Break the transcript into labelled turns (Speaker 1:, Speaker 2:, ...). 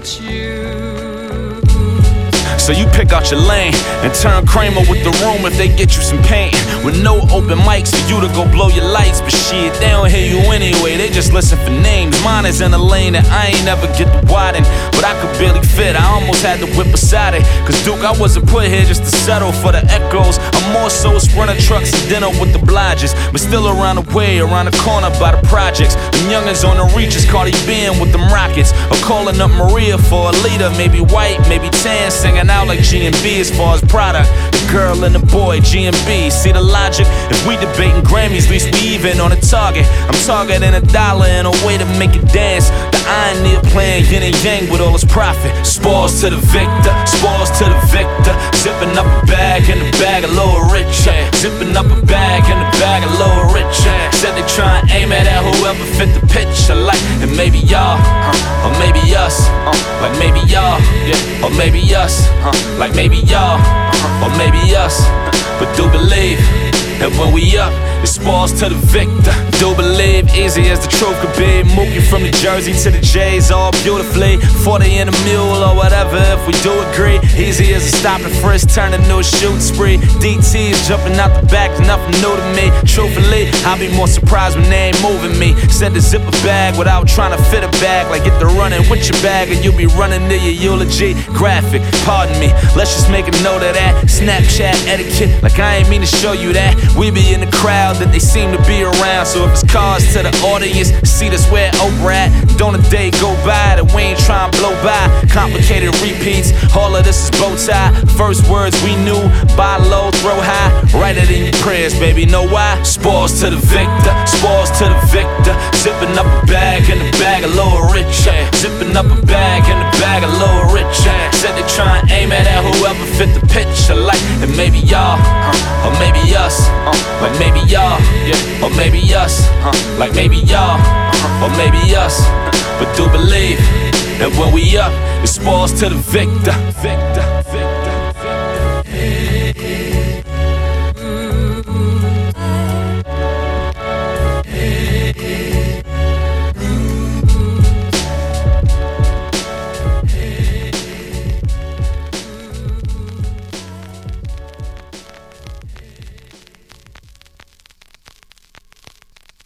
Speaker 1: choose.
Speaker 2: So you pick out your lane and turn Kramer with the room if they get you some pain. With no open mics for you to go blow your lights. But shit, they don't hear you anyway, they just listen for names. Mine is in a lane that I ain't never get to widen, but I could barely fit, I almost had to whip beside it. Cause Duke, I wasn't put here just to settle for the echoes. I'm more so sprinter trucks and dinner with the Blodges, but still around the way, around the corner by the projects. Them youngins on the reaches, Cardi B with them rockets, or calling up Maria for a leader. Maybe white, maybe tan, singing out like G&B as far as product. The girl and the boy, G&B. See the logic? If we debating Grammys, at least we even on a target. I'm targeting $1 in a way to make it dance. The irony of playing yin and yang with all its profit. Spoils to the victor, spoils to the victor. Zipping up a bag and the bag a little richer. Zipping up a bag and the bag a little richer. Said they try and aim it at whoever fit the picture. Like, and maybe y'all, or maybe us, like maybe y'all, or maybe us, like maybe y'all, or maybe us. But do believe that when we up, it spoils to the victor. Do believe, easy as the truth could be. Mookie from the Jersey to the J's, all beautifully. 40 in a mule or whatever, if we do agree. Easy as a stop and frisk, turn into a shoot spree. DT is jumping out the back, nothing new to me. Truthfully, I'll be more surprised when they ain't moving me. Said to zip a bag without trying to fit a bag. Like get the running with your bag and you'll be running to your eulogy. Graphic, pardon me, let's just make a note of that. Snapchat etiquette, like I ain't mean to show you that. We be in the crowd that they seem to be around. So if it's cars to the audience, see this where Oprah at. Don't a day go by that we ain't trying to blow by. Complicated repeats, all of this is bow tie. First words we knew, buy low, throw high. Write it in your prayers, baby, know why? Spoils to the victor, spoils to the victor. Zipping up a bag and the bag a little richer. Zipping up a bag and the bag a little richer. Said they try and aim it at whoever fit the picture. Like, and maybe y'all, or maybe us, like maybe y'all, or maybe us, like maybe y'all, or maybe us. But do believe that when we up, it spoils to the victor.